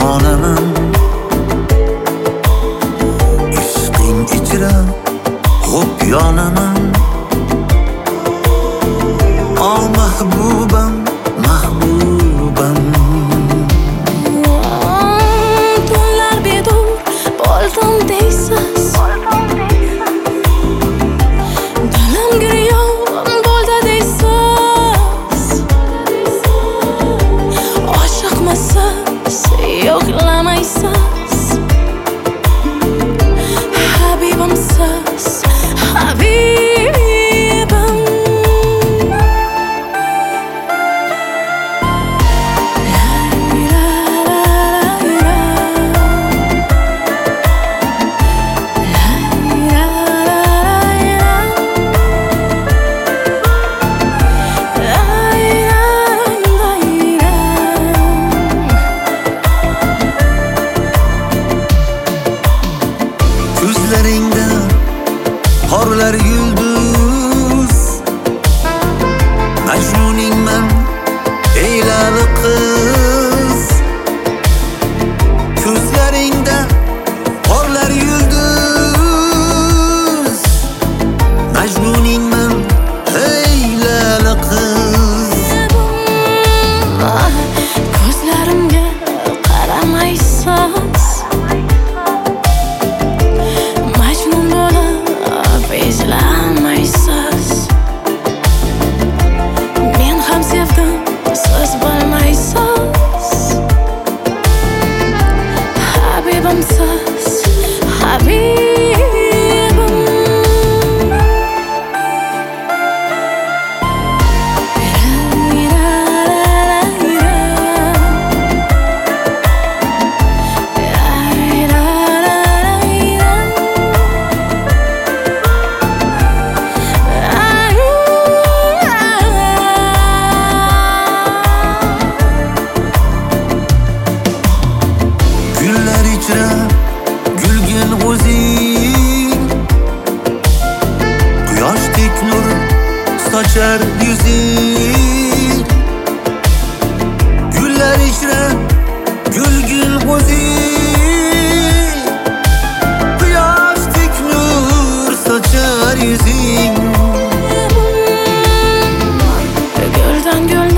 onaman. Ishqing ichra xo'p yonaman. Oh mahbubam, mahbubam. Tunlar bedur bo'ldim deysiz, dilim giryon bo'ldi deysiz. Oshiqmisiz, yo'qlamaysiz. Habibimsiz, habibim. Ko'zlaringda porlar yulduz. Majnuningman eylali qiz. Ko'zlaringda porlar yulduz. Majnuningman eylali qiz. Ko'zlarimga qaramaysiz, majnun bo'lib izlamaysiz. Men ham sevdim, siz bilmaysiz. Habibimsiz, habibim. Gullar ichra gulgin o'zing. Quyoshdek nur sochar yuzing. Gullar ichra gulgin o'zing. Quyoshdek nur sochar yuzing. Guldan gul